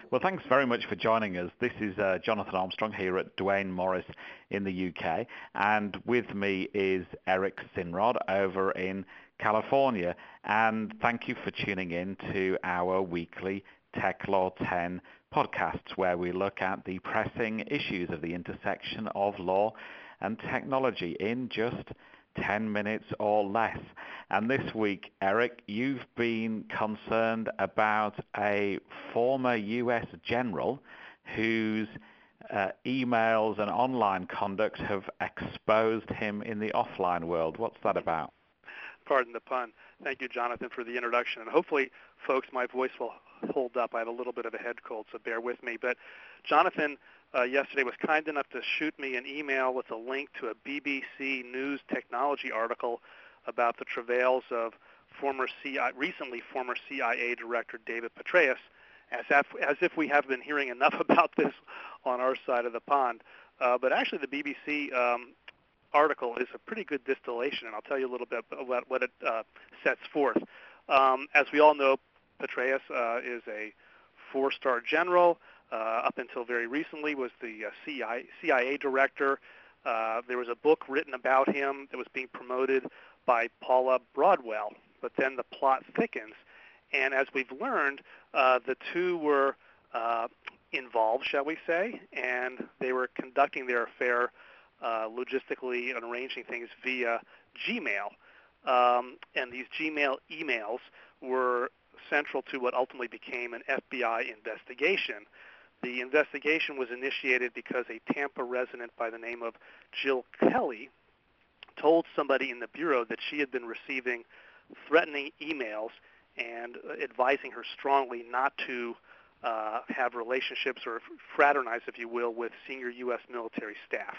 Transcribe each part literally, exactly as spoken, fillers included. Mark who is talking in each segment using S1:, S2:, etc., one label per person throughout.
S1: Well, thanks very much for joining us. This is uh, Jonathan Armstrong here at Duane Morris in the U K, and with me is Eric Sinrod over in California. And thank you for tuning in to our weekly Tech Law ten podcasts, where we look at the pressing issues of the intersection of law and technology in just ten minutes or less. And this week, Eric, you've been concerned about a former U S general whose uh, emails and online conduct have exposed him in the offline world. What's that about?
S2: Pardon the pun. Thank you, Jonathan, for the introduction. And hopefully, folks, my voice will hold up. I have a little bit of a head cold, so bear with me. But Jonathan uh, yesterday was kind enough to shoot me an email with a link to a B B C News technology article about the travails of former C I A, recently former C I A Director David Petraeus, as if, as if we have been hearing enough about this on our side of the pond. Uh, but actually, the B B C um, article is a pretty good distillation, and I'll tell you a little bit about what it uh, sets forth. Um, as we all know, Petraeus uh, is a four-star general. Uh, up until very recently, was the uh, C I A director. Uh, there was a book written about him that was being promoted by Paula Broadwell, but then the plot thickens. And as we've learned, uh, the two were uh, involved, shall we say, and they were conducting their affair uh, logistically and arranging things via Gmail. Um, and these Gmail emails were central to what ultimately became an F B I investigation. The investigation was initiated because a Tampa resident by the name of Jill Kelly told somebody in the Bureau that she had been receiving threatening emails and advising her strongly not to uh, have relationships or fraternize, if you will, with senior U S military staff.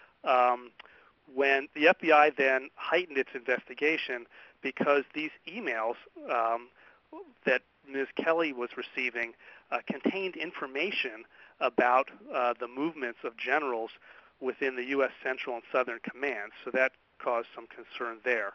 S2: Um, when the F B I then heightened its investigation because these emails um, that Miz Kelly was receiving uh, contained information about uh, the movements of generals within the U S Central and Southern Commands, so that caused some concern there.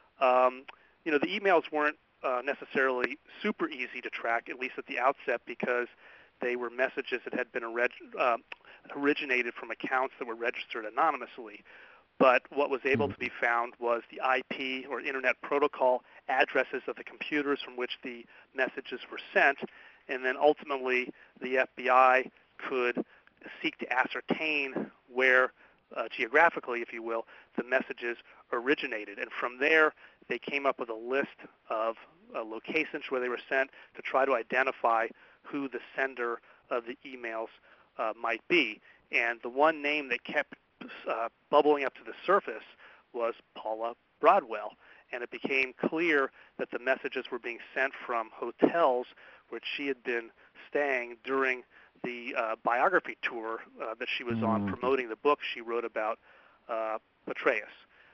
S2: Um, you know, the emails weren't uh, necessarily super easy to track, at least at the outset, because they were messages that had been orig- uh, originated from accounts that were registered anonymously. But what was able to be found was the I P or Internet Protocol addresses of the computers from which the messages were sent, and then ultimately the F B I could seek to ascertain where, uh, geographically, if you will, the messages originated. And from there, they came up with a list of uh, locations where they were sent to try to identify who the sender of the emails uh, might be. And the one name that kept uh, bubbling up to the surface was Paula Broadwell. And it became clear that the messages were being sent from hotels where she had been staying during the uh, biography tour uh, that she was mm. on, promoting the book she wrote about uh, Petraeus.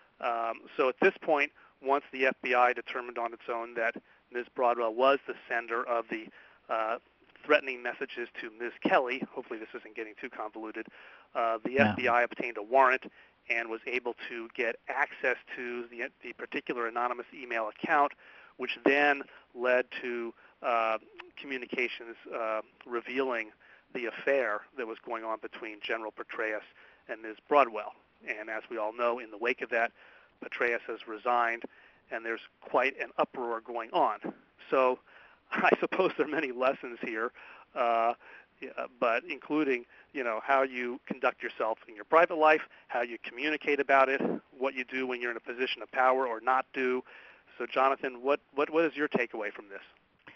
S2: Um, so at this point, once the F B I determined on its own that Miz Broadwell was the sender of the uh, threatening messages to Miz Kelly, hopefully this isn't getting too convoluted, uh, the yeah. F B I obtained a warrant and was able to get access to the, the particular anonymous email account, which then led to uh, communications uh, revealing the affair that was going on between General Petraeus and Miz Broadwell. And as we all know, in the wake of that, Petraeus has resigned, and there's quite an uproar going on. So I suppose there are many lessons here, uh, but including, you know, how you conduct yourself in your private life, how you communicate about it, what you do when you're in a position of power or not do. So, Jonathan, what, what, what is your takeaway from this?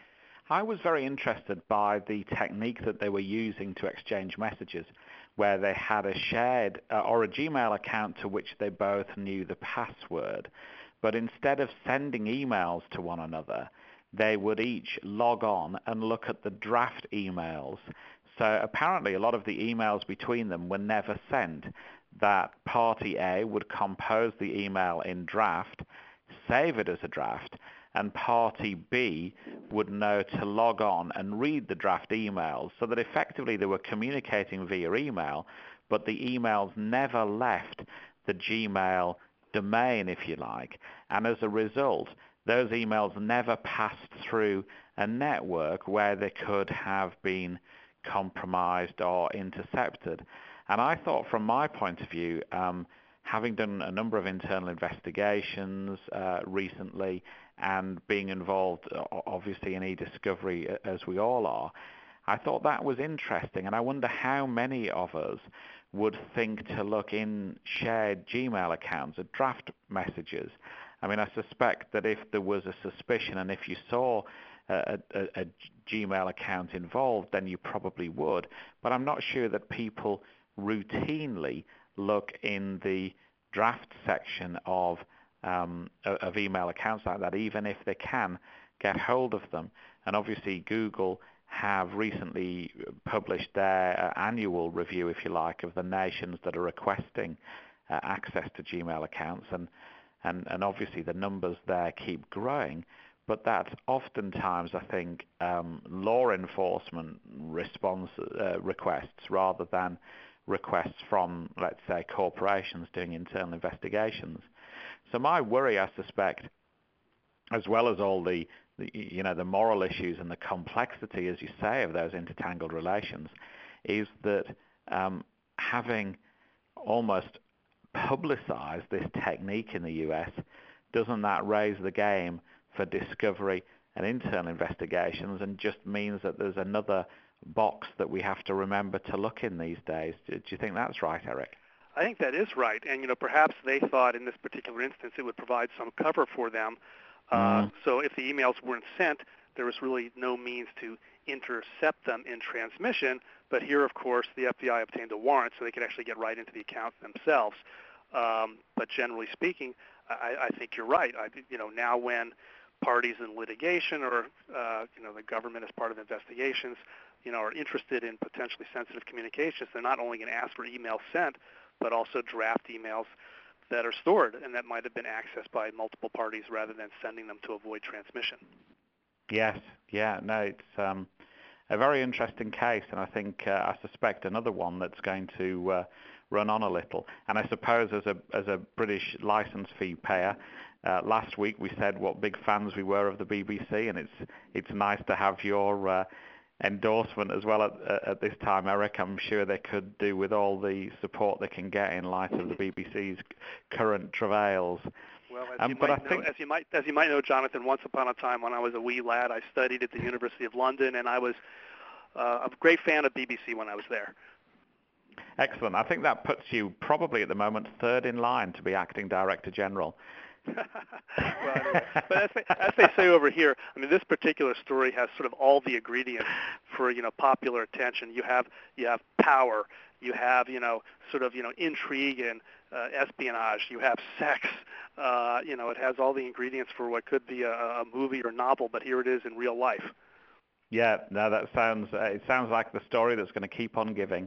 S1: I was very interested by the technique that they were using to exchange messages, where they had a shared uh, or a Gmail account to which they both knew the password. But instead of sending emails to one another, they would each log on and look at the draft emails. So apparently a lot of the emails between them were never sent. That party A would compose the email in draft, save it as a draft, and party B would know to log on and read the draft emails, so that effectively they were communicating via email, but the emails never left the Gmail domain, if you like. And as a result, those emails never passed through a network where they could have been compromised or intercepted. And I thought, from my point of view, um, having done a number of internal investigations uh, recently and being involved, obviously, in e-discovery, as we all are, I thought that was interesting. And I wonder how many of us would think to look in shared Gmail accounts at draft messages. I mean, I suspect that if there was a suspicion and if you saw a, a, a Gmail account involved, then you probably would. But I'm not sure that people routinely look in the draft section of um, of email accounts like that, even if they can get hold of them. And obviously, Google have recently published their uh, annual review, if you like, of the nations that are requesting uh, access to Gmail accounts, and, and and obviously the numbers there keep growing. But that's oftentimes, I think, um, law enforcement response uh, requests rather than requests from, let's say, corporations doing internal investigations. So my worry, I suspect, as well as all the, the you know, the moral issues and the complexity, as you say, of those intertangled relations, is that um, having almost publicized this technique in the U S, doesn't that raise the game for discovery and internal investigations, and just means that there's another box that we have to remember to look in these days? Do, do you think that's right, Eric?
S2: I think that is right, and you know, perhaps they thought in this particular instance it would provide some cover for them. Uh, mm. So if the emails weren't sent, there was really no means to intercept them in transmission. But here, of course, the F B I obtained a warrant so they could actually get right into the account themselves. Um, but generally speaking, I, I think you're right. I, you know, now when parties in litigation or uh, you know, the government as part of investigations, you know, are interested in potentially sensitive communications, they're not only going to ask for emails sent, but also draft emails that are stored and that might have been accessed by multiple parties rather than sending them to avoid transmission.
S1: Yes, yeah, no, it's um, a very interesting case, and I think uh, I suspect another one that's going to uh, run on a little. And I suppose as a as a British license fee payer, uh, last week we said what big fans we were of the B B C, and it's it's nice to have your uh, endorsement as well at, at this time, Eric. I'm sure they could do with all the support they can get in light of the B B C's current travails.
S2: Well, as,
S1: um,
S2: you
S1: but
S2: might
S1: I
S2: know,
S1: think...
S2: as you might as you might know, Jonathan, once upon a time when I was a wee lad, I studied at the University of London, and I was uh, a great fan of B B C when I was there.
S1: Excellent. I think that puts you probably at the moment third in line to be acting Director General.
S2: Well, anyway, but as they, as they say over here, I mean, this particular story has sort of all the ingredients for, you know, popular attention. You have you have power, you have, you know, sort of, you know, intrigue and uh, espionage, you have sex. Uh, you know, it has all the ingredients for what could be a, a movie or novel, but here it is in real life.
S1: Yeah, no, that sounds uh, it sounds like the story that's going to keep on giving.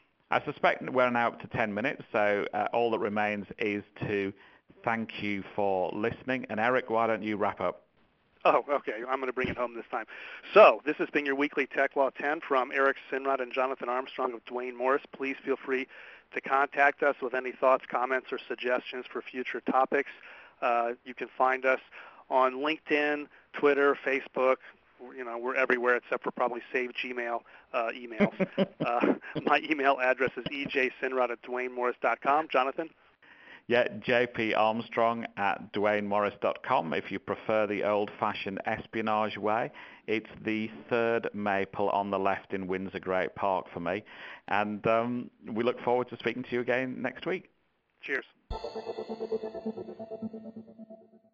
S1: I suspect we're now up to ten minutes, so uh, all that remains is to thank you for listening. And Eric, why don't you wrap up?
S2: Oh, okay. I'm going to bring it home this time. So this has been your weekly Tech Law ten from Eric Sinrod and Jonathan Armstrong of Duane Morris. Please feel free to contact us with any thoughts, comments, or suggestions for future topics. Uh, you can find us on LinkedIn, Twitter, Facebook. You know, we're everywhere except for probably saved Gmail uh, emails. uh, my email address is e j sinrod at duane morris dot com. Jonathan?
S1: Yeah, j p armstrong at duane morris dot com. If you prefer the old-fashioned espionage way, it's the third maple on the left in Windsor Great Park for me. And um, we look forward to speaking to you again next week.
S2: Cheers.